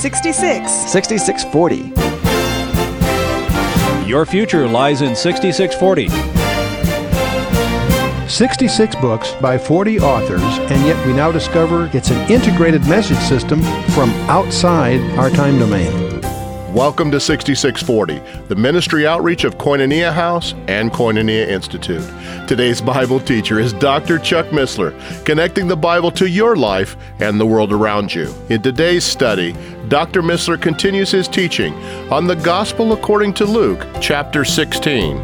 66. 6640. Your future lies in 6640. 66 books by 40 authors, and yet we now discover it's an integrated message system from outside our time domain. Welcome to 6640, the ministry outreach of Koinonia House and Koinonia Institute. Today's Bible teacher is Dr. Chuck Missler, connecting the Bible to your life and the world around you. In today's study, Dr. Missler continues his teaching on the Gospel according to Luke, chapter 16.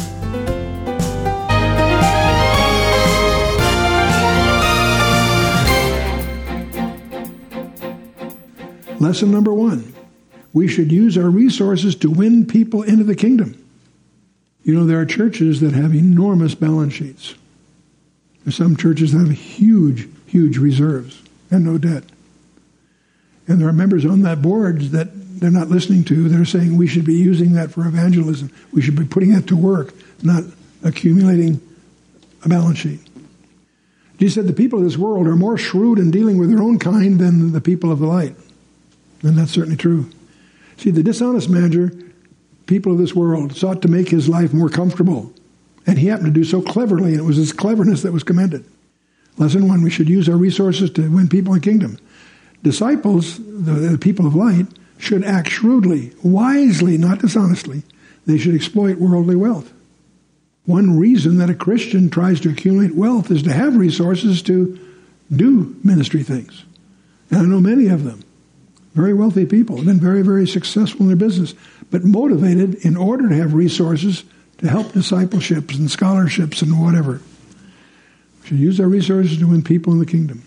Lesson number 1. We should use our resources to win people into the kingdom. You know, there are churches that have enormous balance sheets. There's some churches that have huge, huge reserves and no debt. And there are members on that board that they're not listening to. They're saying we should be using that for evangelism. We should be putting that to work, not accumulating a balance sheet. Jesus said the people of this world are more shrewd in dealing with their own kind than the people of the light. And that's certainly true. See, the dishonest manager, people of this world, sought to make his life more comfortable. And he happened to do so cleverly, and it was his cleverness that was commended. Lesson 1, we should use our resources to win people in the kingdom. Disciples, the people of light, should act shrewdly, wisely, not dishonestly. They should exploit worldly wealth. One reason that a Christian tries to accumulate wealth is to have resources to do ministry things. And I know many of them. Very wealthy people have been very, very successful in their business, but motivated in order to have resources to help discipleships and scholarships and whatever. We should use our resources to win people in the kingdom.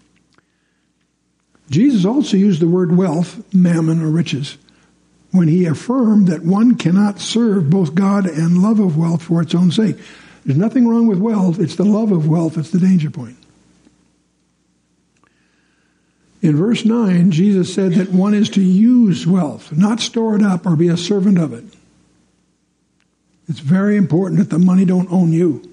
Jesus also used the word wealth, mammon or riches, when he affirmed that one cannot serve both God and love of wealth for its own sake. There's nothing wrong with wealth. It's the love of wealth that's the danger point. In verse 9, Jesus said that one is to use wealth, not store it up or be a servant of it. It's very important that the money don't own you.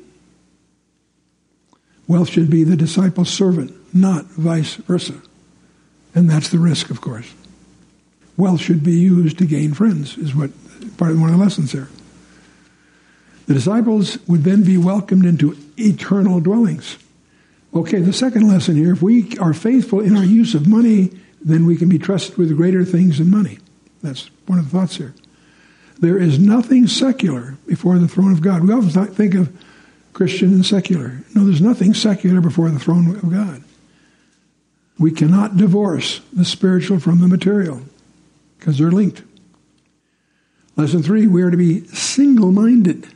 Wealth should be the disciple's servant, not vice versa. And that's the risk, of course. Wealth should be used to gain friends, is what part of one of the lessons there. The disciples would then be welcomed into eternal dwellings. Okay, the second lesson here, if we are faithful in our use of money, then we can be trusted with greater things than money. That's one of the thoughts here. There is nothing secular before the throne of God. We often think of Christian and secular. No, there's nothing secular before the throne of God. We cannot divorce the spiritual from the material because they're linked. Lesson 3, we are to be single-minded.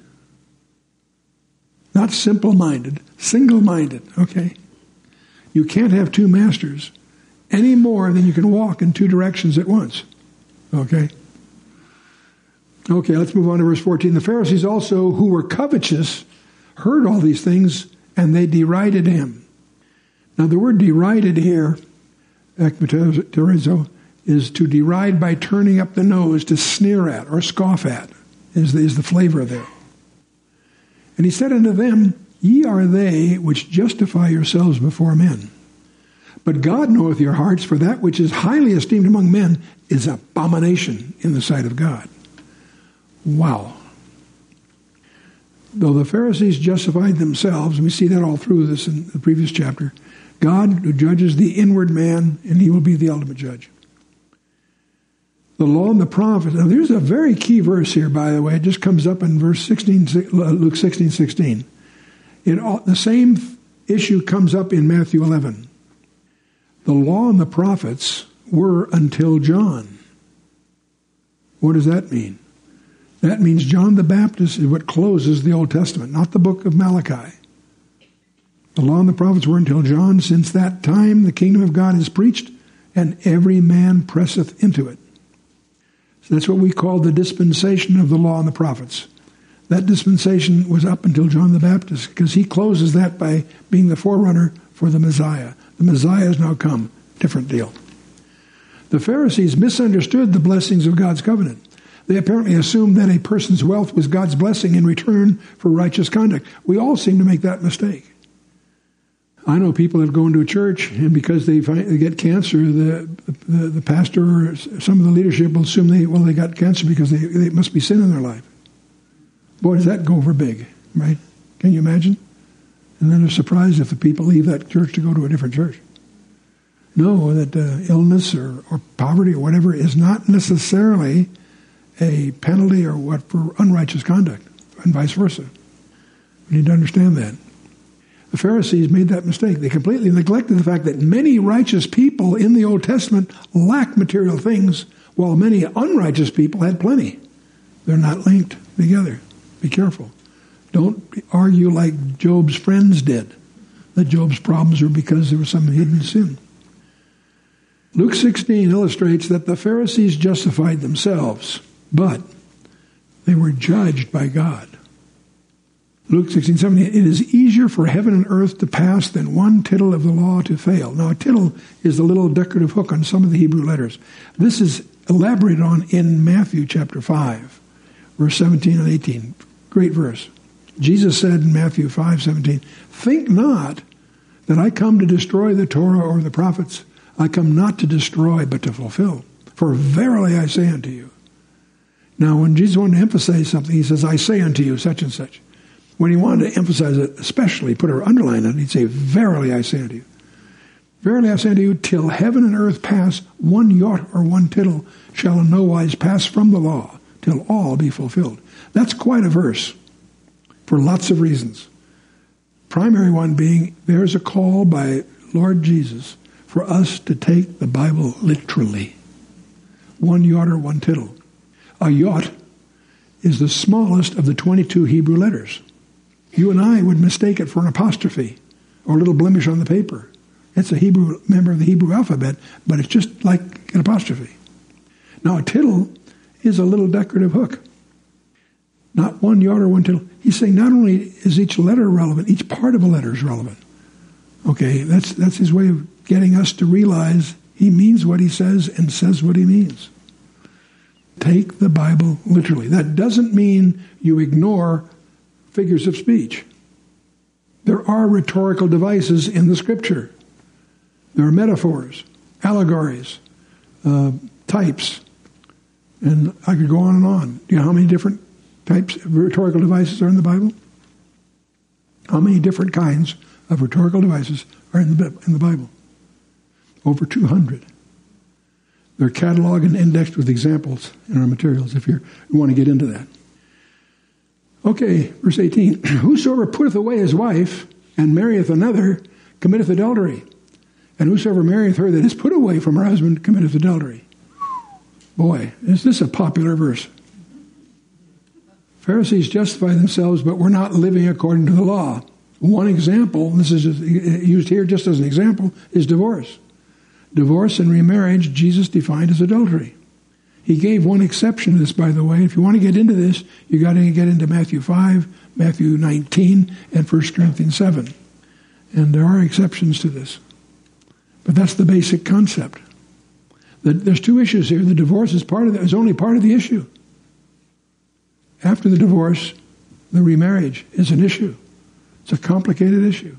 Not simple-minded, single-minded, okay? You can't have two masters any more than you can walk in two directions at once, okay? Okay, let's move on to verse 14. The Pharisees also, who were covetous, heard all these things, and they derided him. Now, the word derided here, ekmeterizo, is to deride by turning up the nose, to sneer at or scoff at, is the flavor there. And he said unto them, Ye are they which justify yourselves before men. But God knoweth your hearts, for that which is highly esteemed among men is abomination in the sight of God. Wow. Though the Pharisees justified themselves, and we see that all through this in the previous chapter, God who judges the inward man, and he will be the ultimate judge. The law and the prophets. Now, there's a very key verse here, by the way. It just comes up in verse 16, Luke 16:16. The same issue comes up in Matthew 11. The law and the prophets were until John. What does that mean? That means John the Baptist is what closes the Old Testament, not the book of Malachi. The law and the prophets were until John. Since that time, the kingdom of God is preached, and every man presseth into it. So that's what we call the dispensation of the law and the prophets. That dispensation was up until John the Baptist, because he closes that by being the forerunner for the Messiah. The Messiah has now come. Different deal. The Pharisees misunderstood the blessings of God's covenant. They apparently assumed that a person's wealth was God's blessing in return for righteous conduct. We all seem to make that mistake. I know people that go into a church, and because they get cancer, the pastor or some of the leadership will assume they got cancer because they must be sin in their life. Boy, does that go over big, right? Can you imagine? And then they're surprised if the people leave that church to go to a different church. No, that illness or poverty or whatever is not necessarily a penalty or what for unrighteous conduct, and vice versa. We need to understand that. The Pharisees made that mistake. They completely neglected the fact that many righteous people in the Old Testament lacked material things, while many unrighteous people had plenty. They're not linked together. Be careful. Don't argue like Job's friends did, that Job's problems were because there was some hidden sin. Luke 16 illustrates that the Pharisees justified themselves, but they were judged by God. Luke 16:17, it is easier for heaven and earth to pass than one tittle of the law to fail. Now, a tittle is a little decorative hook on some of the Hebrew letters. This is elaborated on in Matthew chapter 5, verse 17 and 18. Great verse. Jesus said in Matthew 5:17, think not that I come to destroy the Torah or the prophets. I come not to destroy, but to fulfill. For verily I say unto you. Now, when Jesus wanted to emphasize something, he says, I say unto you, such and such. When he wanted to emphasize it, especially put an underline on it, he'd say, verily I say unto you. Verily I say unto you, till heaven and earth pass, one jot or one tittle shall in no wise pass from the law, till all be fulfilled. That's quite a verse for lots of reasons. Primary one being, there's a call by Lord Jesus for us to take the Bible literally. One jot or one tittle. A jot is the smallest of the 22 Hebrew letters. You and I would mistake it for an apostrophe or a little blemish on the paper. It's a Hebrew member of the Hebrew alphabet, but it's just like an apostrophe. Now, a tittle is a little decorative hook. Not one jot or one tittle. He's saying not only is each letter relevant, each part of a letter is relevant. Okay, that's his way of getting us to realize he means what he says and says what he means. Take the Bible literally. That doesn't mean you ignore figures of speech. There are rhetorical devices in the Scripture. There are metaphors, allegories, types, and I could go on and on. Do you know how many different types of rhetorical devices are in the Bible? How many different kinds of rhetorical devices are in the Bible? Over 200. They're cataloged and indexed with examples in our materials if you want to get into that. Okay, verse 18. Whosoever putteth away his wife and marrieth another committeth adultery. And whosoever marrieth her that is put away from her husband committeth adultery. Boy, is this a popular verse. Pharisees justify themselves, but we're not living according to the law. One example, this is used here just as an example, is divorce. Divorce and remarriage, Jesus defined as adultery. He gave one exception to this, by the way. If you want to get into this, you got to get into Matthew 5, Matthew 19, and 1 Corinthians 7. And there are exceptions to this. But that's the basic concept. There's two issues here. The divorce is only part of the issue. After the divorce, the remarriage is an issue. It's a complicated issue.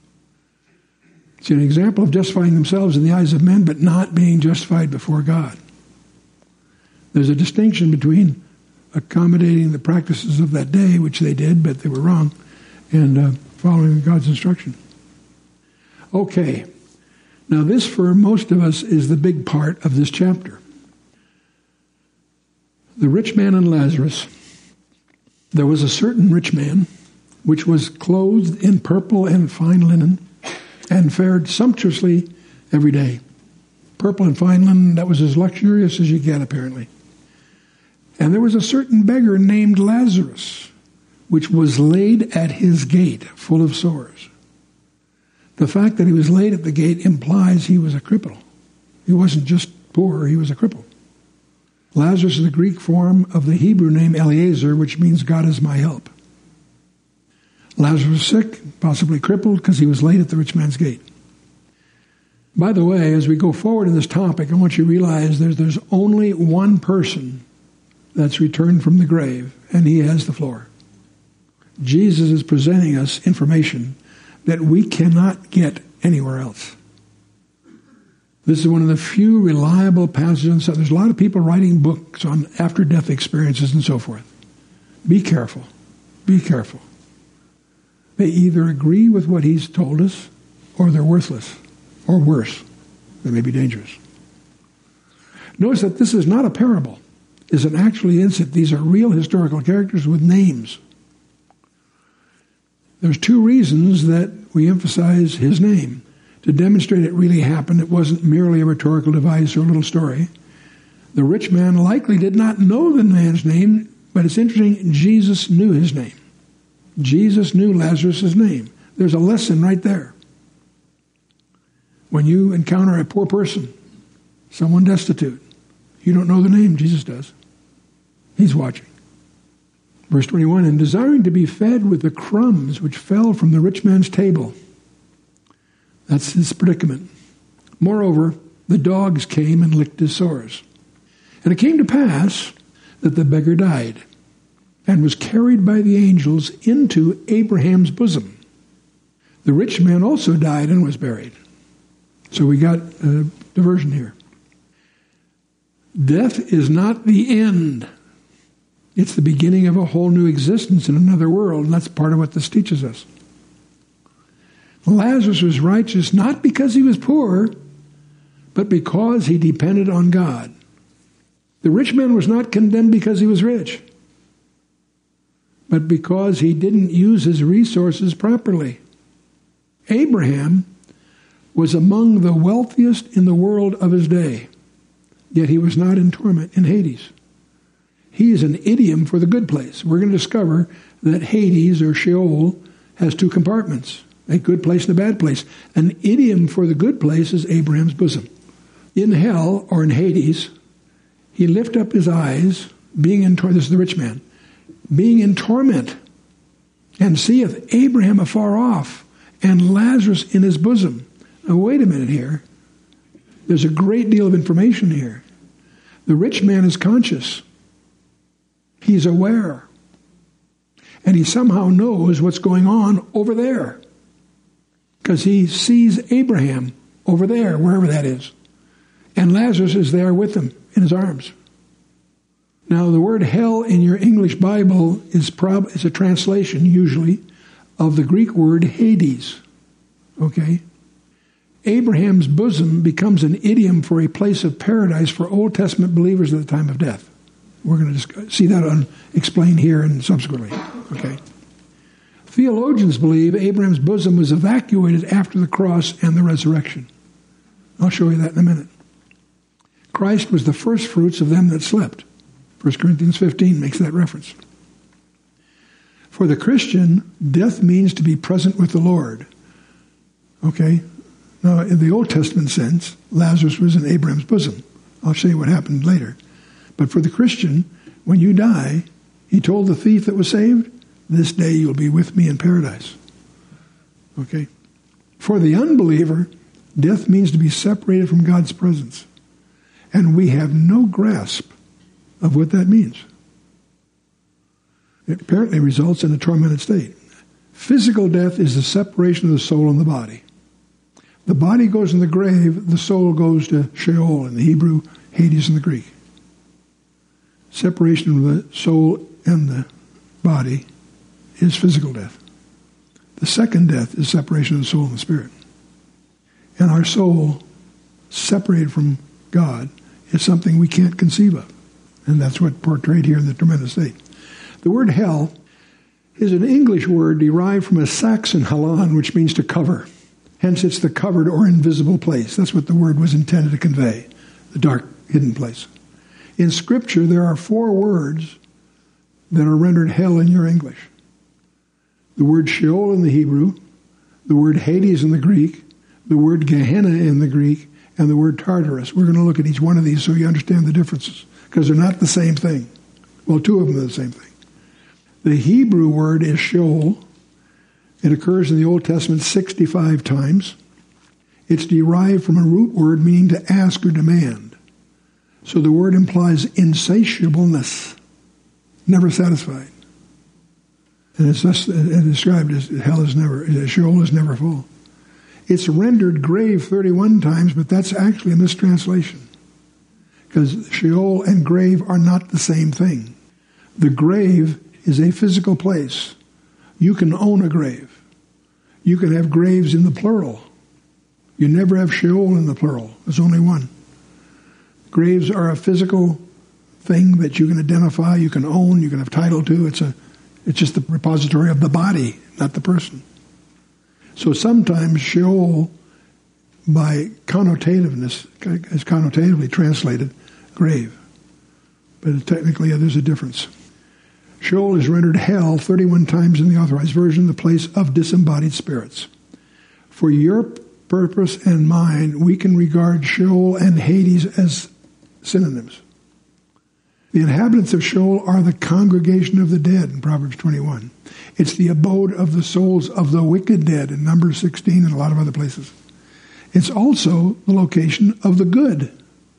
It's an example of justifying themselves in the eyes of men, but not being justified before God. There's a distinction between accommodating the practices of that day, which they did, but they were wrong, and following God's instruction. Okay. Now this, for most of us, is the big part of this chapter. The rich man and Lazarus. There was a certain rich man, which was clothed in purple and fine linen, and fared sumptuously every day. Purple and fine linen, that was as luxurious as you get, apparently. And there was a certain beggar named Lazarus, which was laid at his gate, full of sores. The fact that he was laid at the gate implies he was a cripple. He wasn't just poor, he was a cripple. Lazarus is the Greek form of the Hebrew name Eliezer, which means God is my help. Lazarus was sick, possibly crippled, because he was laid at the rich man's gate. By the way, as we go forward in this topic, I want you to realize there's only one person that's returned from the grave, and he has the floor. Jesus is presenting us information that we cannot get anywhere else. This is one of the few reliable passages. There's a lot of people writing books on after-death experiences and so forth. Be careful. Be careful. They either agree with what he's told us, or they're worthless, or worse. They may be dangerous. Notice that this is not a parable. It's an actually incident. These are real historical characters with names. There's two reasons that we emphasize his name. To demonstrate it really happened, it wasn't merely a rhetorical device or a little story. The rich man likely did not know the man's name, but it's interesting, Jesus knew his name. Jesus knew Lazarus' name. There's a lesson right there. When you encounter a poor person, someone destitute, you don't know the name, Jesus does. He's watching. Verse 21, and desiring to be fed with the crumbs which fell from the rich man's table. That's his predicament. Moreover, the dogs came and licked his sores. And it came to pass that the beggar died and was carried by the angels into Abraham's bosom. The rich man also died and was buried. So we got a diversion here. Death is not the end. It's the beginning of a whole new existence in another world, and that's part of what this teaches us. Lazarus was righteous not because he was poor, but because he depended on God. The rich man was not condemned because he was rich, but because he didn't use his resources properly. Abraham was among the wealthiest in the world of his day, yet he was not in torment in Hades. He is an idiom for the good place. We're going to discover that Hades, or Sheol, has two compartments, a good place and a bad place. An idiom for the good place is Abraham's bosom. In hell, or in Hades, he lifted up his eyes, being in torment, this is the rich man, being in torment, and seeth Abraham afar off, and Lazarus in his bosom. Now wait a minute here. There's a great deal of information here. The rich man is conscious. He's aware. And he somehow knows what's going on over there. Because he sees Abraham over there, wherever that is. And Lazarus is there with him in his arms. Now, the word hell in your English Bible is a translation, usually, of the Greek word Hades. Okay? Abraham's bosom becomes an idiom for a place of paradise for Old Testament believers at the time of death. We're going to see that explained here and subsequently. Okay? Theologians believe Abraham's bosom was evacuated after the cross and the resurrection. I'll show you that in a minute. Christ was the first fruits of them that slept. 1 Corinthians 15 makes that reference. For the Christian, death means to be present with the Lord. Okay? Now, in the Old Testament sense, Lazarus was in Abraham's bosom. I'll show you what happened later. But for the Christian, when you die, he told the thief that was saved, this day you'll be with me in paradise. Okay? For the unbeliever, death means to be separated from God's presence. And we have no grasp of what that means. It apparently results in a tormented state. Physical death is the separation of the soul and the body. The body goes in the grave, the soul goes to Sheol in the Hebrew, Hades in the Greek. Separation of the soul and the body is physical death. The second death is separation of the soul and the spirit. And our soul, separated from God, is something we can't conceive of. And that's what portrayed here in the tremendous state. The word hell is an English word derived from a Saxon halan, which means to cover. Hence, it's the covered or invisible place. That's what the word was intended to convey, the dark, hidden place. In Scripture, there are 4 words that are rendered hell in your English. The word Sheol in the Hebrew, the word Hades in the Greek, the word Gehenna in the Greek, and the word Tartarus. We're going to look at each one of these so you understand the differences, because they're not the same thing. Well, 2 of them are the same thing. The Hebrew word is Sheol. It occurs in the Old Testament 65 times. It's derived from a root word meaning to ask or demand. So the word implies insatiableness, never satisfied. And it's thus described as Sheol is never full. It's rendered grave 31 times, but that's actually a mistranslation. Because Sheol and grave are not the same thing. The grave is a physical place. You can own a grave. You can have graves in the plural. You never have Sheol in the plural. There's only one. Graves are a physical thing that you can identify, you can own, you can have title to. It's just the repository of the body, not the person. So sometimes Sheol, by connotativeness, is connotatively translated grave. But technically there's a difference. Sheol is rendered hell 31 times in the Authorized Version, the place of disembodied spirits. For your purpose and mine, we can regard Sheol and Hades as synonyms. The inhabitants of Sheol are the congregation of the dead in Proverbs 21. It's the abode of the souls of the wicked dead in Numbers 16 and a lot of other places. It's also the location of the good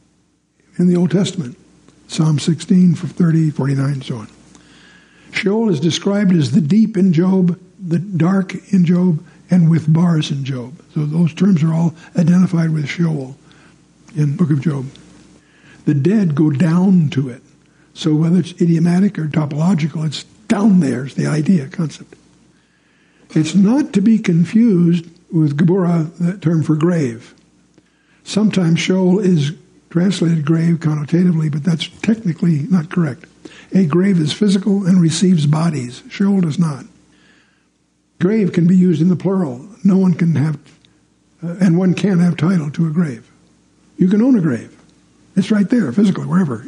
in the Old Testament. Psalm 16, 30, 49, and so on. Sheol is described as the deep in Job, the dark in Job, and with bars in Job. So those terms are all identified with Sheol in the book of Job. The dead go down to it. So whether it's idiomatic or topological, it's down there is the idea, concept. It's not to be confused with Geburah, the term for grave. Sometimes Sheol is translated grave connotatively, but that's technically not correct. A grave is physical and receives bodies. Sheol does not. Grave can be used in the plural. No one can have, and one can have title to a grave. You can own a grave. It's right there, physically, wherever,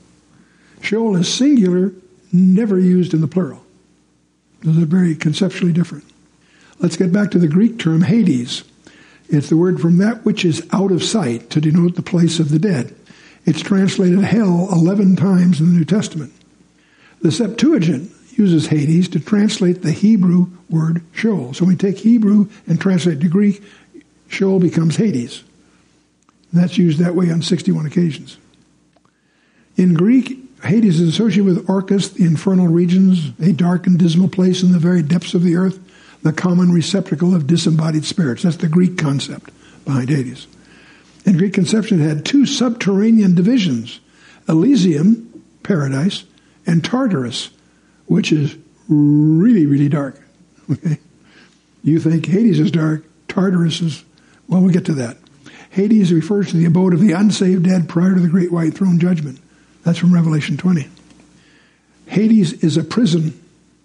Sheol is singular, never used in the plural. Those are very conceptually different. Let's get back to the Greek term Hades. It's the word from that which is out of sight to denote the place of the dead. It's translated hell 11 times in the New Testament. The Septuagint uses Hades to translate the Hebrew word Sheol. So when we take Hebrew and translate it to Greek, Sheol becomes Hades. And that's used that way on 61 occasions. In Greek, Hades is associated with Orcus, the infernal regions, a dark and dismal place in the very depths of the earth, the common receptacle of disembodied spirits. That's the Greek concept behind Hades. In Greek conception, it had two subterranean divisions, Elysium, paradise, and Tartarus, which is really, really dark. Okay? You think Hades is dark, Tartarus is, well, we'll get to that. Hades refers to the abode of the unsaved dead prior to the great white throne judgment. That's from Revelation 20. Hades is a prison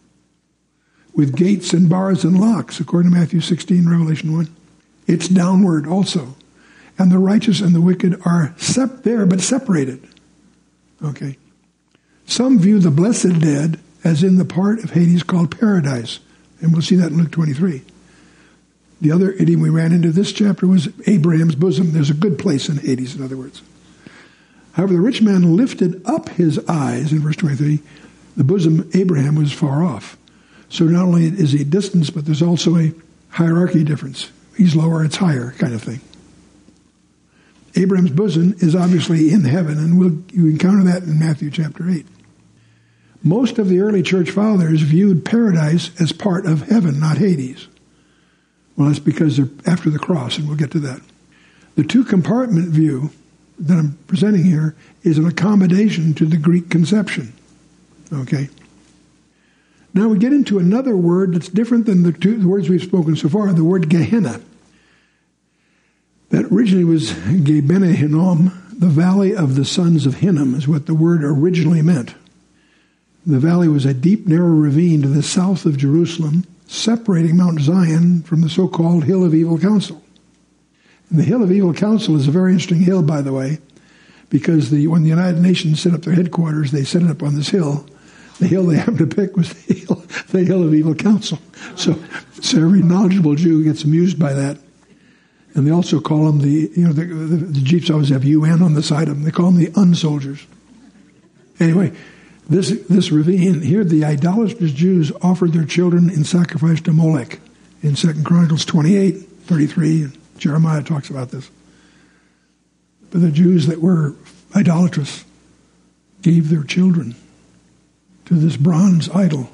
with gates and bars and locks, according to Matthew 16, Revelation 1. It's downward also. And the righteous and the wicked are there, but separated. Okay. Some view the blessed dead as in the part of Hades called paradise. And we'll see that in Luke 23. The other idiom we ran into this chapter was Abraham's bosom. There's a good place in Hades, in other words. However, the rich man lifted up his eyes, in verse 23, the bosom Abraham was far off. So not only is he distance, but there's also a hierarchy difference. He's lower, it's higher, kind of thing. Abraham's bosom is obviously in heaven, and you encounter that in Matthew chapter 8. Most of the early church fathers viewed paradise as part of heaven, not Hades. Well, that's because they're after the cross, and we'll get to that. The two-compartment view that I'm presenting here is an accommodation to the Greek conception. Okay? Now we get into another word that's different than the words we've spoken so far, the word Gehenna. That originally was Gebene Hinnom, the valley of the sons of Hinnom is what the word originally meant. The valley was a deep, narrow ravine to the south of Jerusalem, separating Mount Zion from the so-called Hill of Evil Counsel. And the Hill of Evil Counsel is a very interesting hill, by the way, because when the United Nations set up their headquarters, they set it up on this hill. The hill they happened to pick was the Hill of Evil Counsel. So every knowledgeable Jew gets amused by that. And they also call them the Jeeps always have UN on the side of them. They call them the unsoldiers. Anyway, this ravine, here the idolatrous Jews offered their children in sacrifice to Molech in 2 Chronicles 28, 33. And Jeremiah talks about this. But the Jews that were idolatrous gave their children to this bronze idol,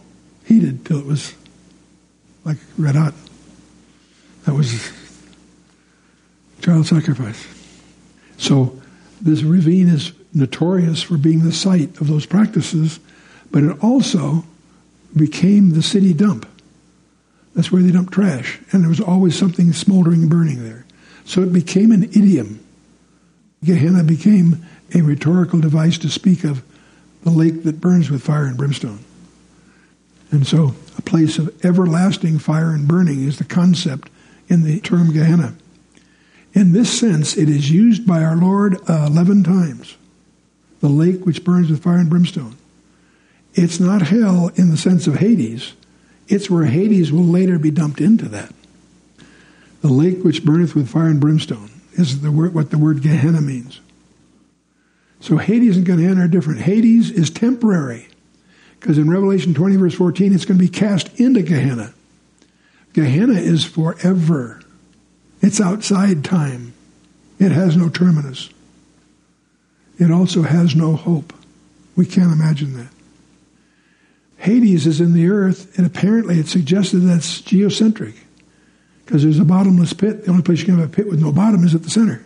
heated till it was like red hot. That was child sacrifice. So this ravine is notorious for being the site of those practices, but it also became the city dump. That's where they dumped trash, and there was always something smoldering and burning there. So it became an idiom. Gehenna became a rhetorical device to speak of the lake that burns with fire and brimstone. And so a place of everlasting fire and burning is the concept in the term Gehenna. In this sense, it is used by our Lord 11 times. The lake which burns with fire and brimstone. It's not hell in the sense of Hades. It's where Hades will later be dumped into that. The lake which burneth with fire and brimstone is what the word Gehenna means. So Hades and Gehenna are different. Hades is temporary, because in Revelation 20, verse 14, it's going to be cast into Gehenna. Gehenna is forever. It's outside time. It has no terminus. It also has no hope. We can't imagine that. Hades is in the earth, and apparently it's suggested that's geocentric, because there's a bottomless pit. The only place you can have a pit with no bottom is at the center.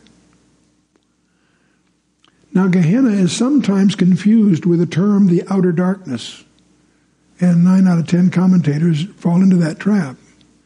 Now, Gehenna is sometimes confused with the term the outer darkness, and 9 out of 10 commentators fall into that trap.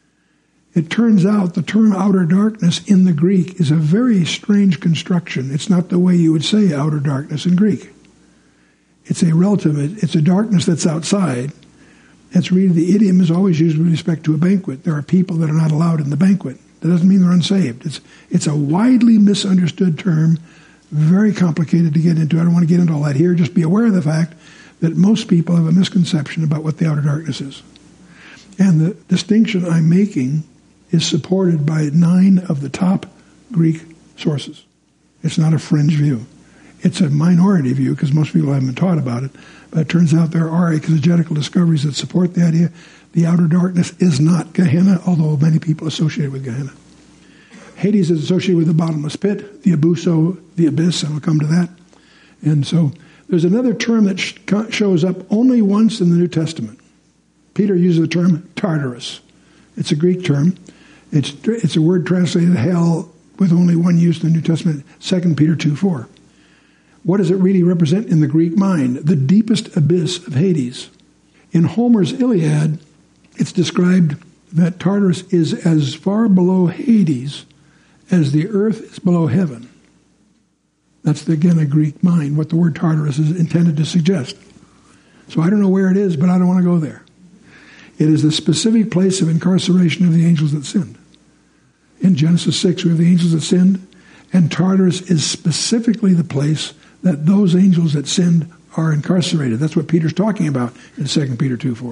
It turns out the term outer darkness in the Greek is a very strange construction. It's not the way you would say outer darkness in Greek. It's a relative, it's a darkness that's outside. It's really, the idiom is always used with respect to a banquet. There are people that are not allowed in the banquet. That doesn't mean they're unsaved. It's a widely misunderstood term, very complicated to get into. I don't want to get into all that here. Just be aware of the fact that most people have a misconception about what the outer darkness is. And the distinction I'm making is supported by 9 of the top Greek sources. It's not a fringe view. It's a minority view because most people haven't been taught about it. But it turns out there are exegetical discoveries that support the idea the outer darkness is not Gehenna, although many people associate it with Gehenna. Hades is associated with the bottomless pit, the abuso, the abyss, and we'll come to that. And so there's another term that shows up only once in the New Testament. Peter uses the term Tartarus. It's a Greek term. It's a word translated hell with only one use in the New Testament, 2 Peter 2:4. What does it really represent in the Greek mind? The deepest abyss of Hades. In Homer's Iliad, it's described that Tartarus is as far below Hades as the earth is below heaven. That's, again, a Greek mind, what the word Tartarus is intended to suggest. So I don't know where it is, but I don't want to go there. It is the specific place of incarceration of the angels that sinned. In Genesis 6, we have the angels that sinned, and Tartarus is specifically the place that those angels that sinned are incarcerated. That's what Peter's talking about in 2 Peter 2:4.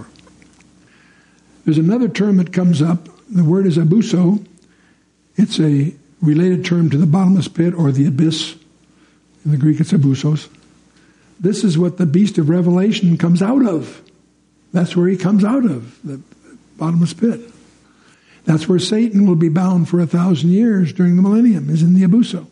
There's another term that comes up. The word is abuso. It's a related term to the bottomless pit or the abyss. In the Greek, it's abusos. This is what the beast of Revelation comes out of. That's where he comes out of, the bottomless pit. That's where Satan will be bound for 1,000 years during the millennium, is in the abuso.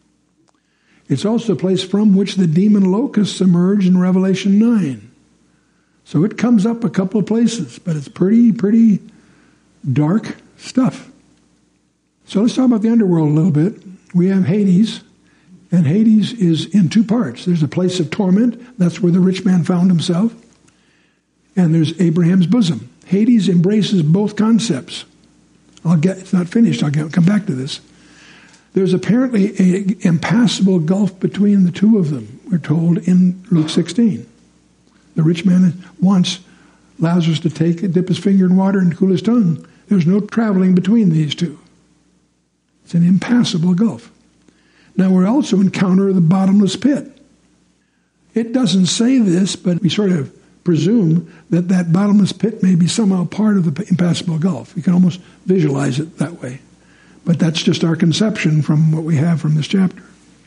It's also a place from which the demon locusts emerge in Revelation 9. So it comes up a couple of places, but it's pretty dark stuff. So let's talk about the underworld a little bit. We have Hades, and Hades is in 2 parts. There's a place of torment. That's where the rich man found himself. And there's Abraham's bosom. Hades embraces both concepts. It's not finished. I'll come back to this. There's apparently an impassable gulf between the two of them, we're told in Luke 16. The rich man wants Lazarus to dip his finger in water and cool his tongue. There's no traveling between these two. It's an impassable gulf. Now we also encounter the bottomless pit. It doesn't say this, but we sort of presume that bottomless pit may be somehow part of the impassable gulf. You can almost visualize it that way. But that's just our conception from what we have from this chapter.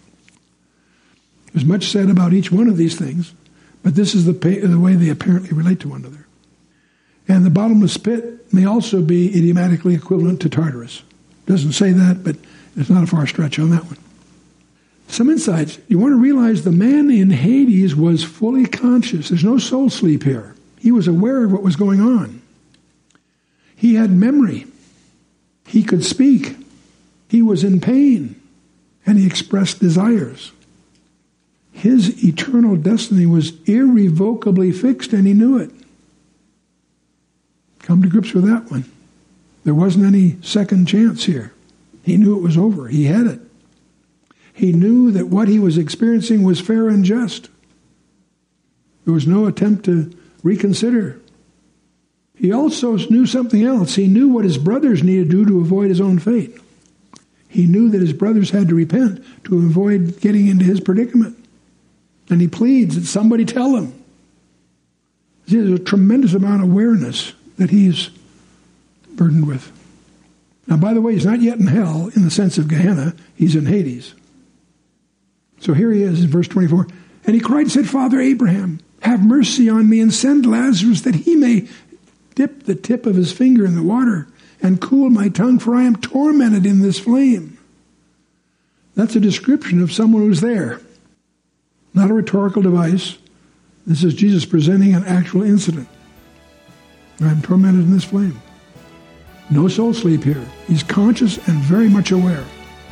There's much said about each one of these things, but this is the way they apparently relate to one another. And the bottomless pit may also be idiomatically equivalent to Tartarus. Doesn't say that, but it's not a far stretch on that one. Some insights. You want to realize the man in Hades was fully conscious. There's no soul sleep here. He was aware of what was going on. He had memory. He could speak. He was in pain, and he expressed desires. His eternal destiny was irrevocably fixed, and he knew it. Come to grips with that one. There wasn't any second chance here. He knew it was over. He had it. He knew that what he was experiencing was fair and just. There was no attempt to reconsider. He also knew something else. He knew what his brothers needed to do to avoid his own fate. He knew that his brothers had to repent to avoid getting into his predicament. And he pleads that somebody tell him. There's a tremendous amount of awareness that he's burdened with. Now, by the way, he's not yet in hell in the sense of Gehenna. He's in Hades. So here he is in verse 24. And he cried and said, Father Abraham, have mercy on me and send Lazarus that he may dip the tip of his finger in the water and cool my tongue, for I am tormented in this flame. That's a description of someone who's there. Not a rhetorical device. This is Jesus presenting an actual incident. I'm tormented in this flame. No soul sleep here. He's conscious and very much aware.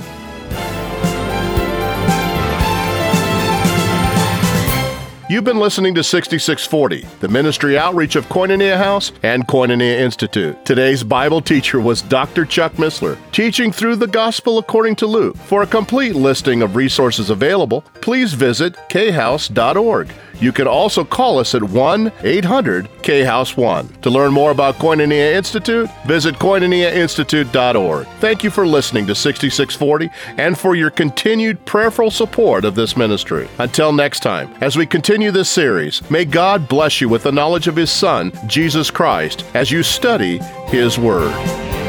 You've been listening to 6640, the ministry outreach of Koinonia House and Koinonia Institute. Today's Bible teacher was Dr. Chuck Missler, teaching through the Gospel according to Luke. For a complete listing of resources available, please visit khouse.org. You can also call us at 1-800-KHOUSE-1. To learn more about Koinonia Institute, visit koinoniainstitute.org. Thank you for listening to 6640 and for your continued prayerful support of this ministry. Until next time, as we continue this series, may God bless you with the knowledge of His Son, Jesus Christ, as you study His Word.